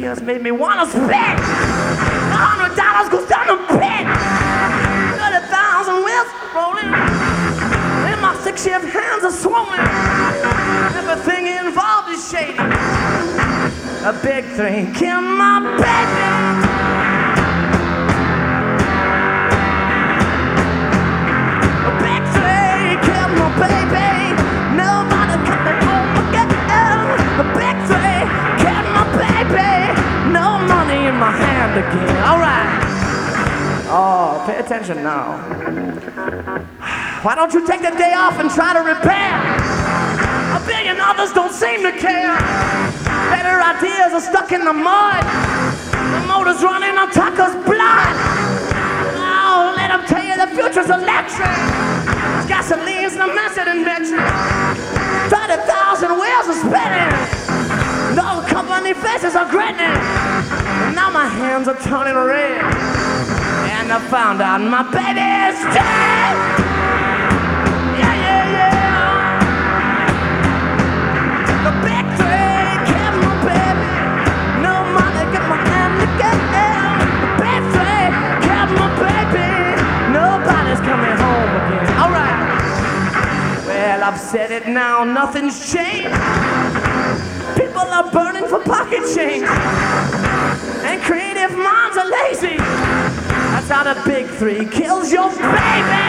tears made me wanna spit. $100 goes down the pit. 30,000 wheels rolling. And my 6-shift hands are swollen. Everything involved is shady. A big three killed my baby. A big three killed my baby. Nobody coming home again. A big three killed my baby. No money in my hand again. All right. Oh, pay attention now. Why don't you take the day off and try to repair? A billion others don't seem to care. Better ideas are stuck in the mud. The motor's running on Tucker's blood. Oh, let them tell you the future's electric. Gasoline's the method invention. 30,000 wheels are spinning. And all the company faces are grinning. And now my hands are turning red. And I found out my baby's dead. Yeah, yeah, yeah. The big three killed my baby. No money, get my hand again. The big three killed my baby. Nobody's coming home again. All right. Well, I've said it now, nothing's changed. People are burning for pocket change. And creative minds are lazy. That's how the big three kills your baby.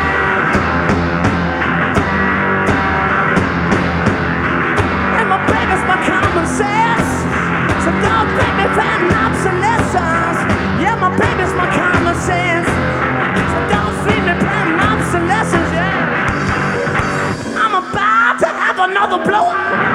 And my baby's my common sense. So don't make me plan obsolescence. Yeah, my baby's my common sense. So don't feed me plan obsolescence, yeah. I'm about to have another blow up.